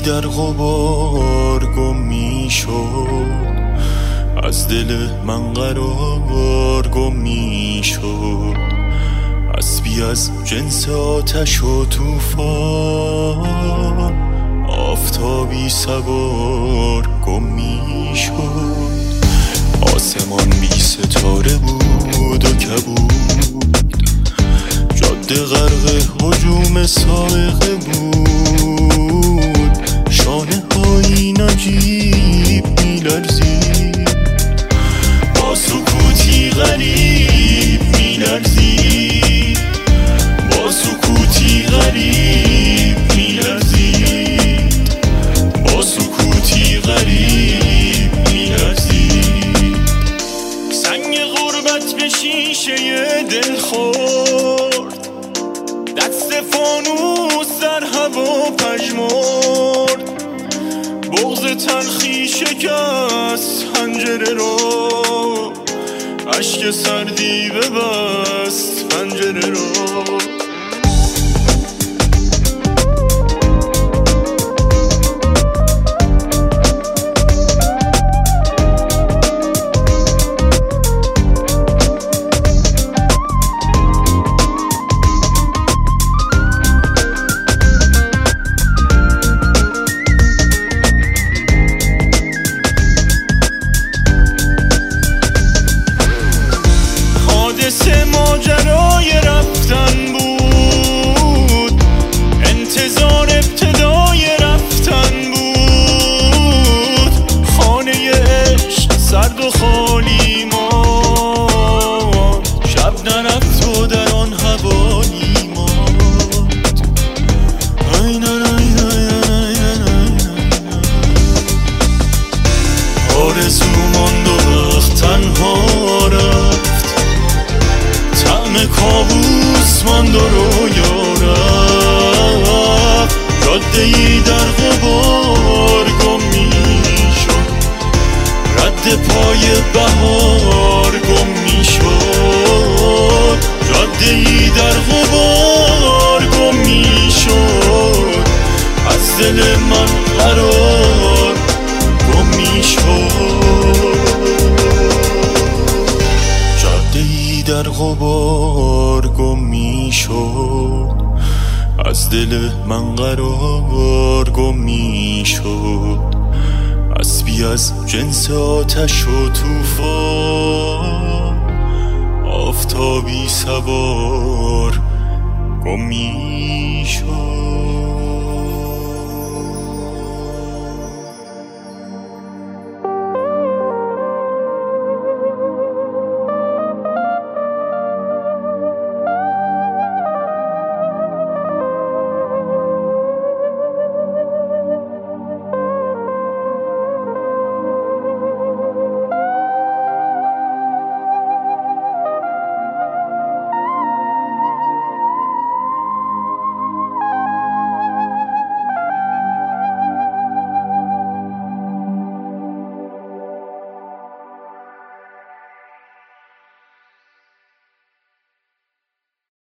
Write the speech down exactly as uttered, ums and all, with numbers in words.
در غبار گم میشد، از دل من قرار گم میشد. اسبی از جنس آتش و طوفان، آفتابی سوار گم میشد. آسمان بی ستاره بود و کبود، جاده غرق هجوم سائقه بود. شانه هایی نجیب میلرزید، با سکوتی غریب میلرزید، با سکوتی غریب میلرزید، با سکوتی غریب میلرزید. سنگ غربت به شیشه دل خورد، دست فانوس در هوا پژمرد. بغض تلخی شکست پنجره رو، اشک سردی ببست پنجره رو. حادثه ماجرای رفتن بود، انتظار ابتدای رفتن بود. خانه عشق سرد و خالی ماند، شب نرفت و در آن حوالی ماند. آرزو ماند و وقت تنها رفت، کابوس ماند و رویا رفت. جاده ای در غبار گم میشد، رد پای بهار گم میشد. جاده ای در غبار گم میشد، از دل من قرار گم میشد. در غبار گم میشد، از دل من قرار گم میشد. اسبی از جنس آتش و طوفان، آفتابی سوار گم میشد.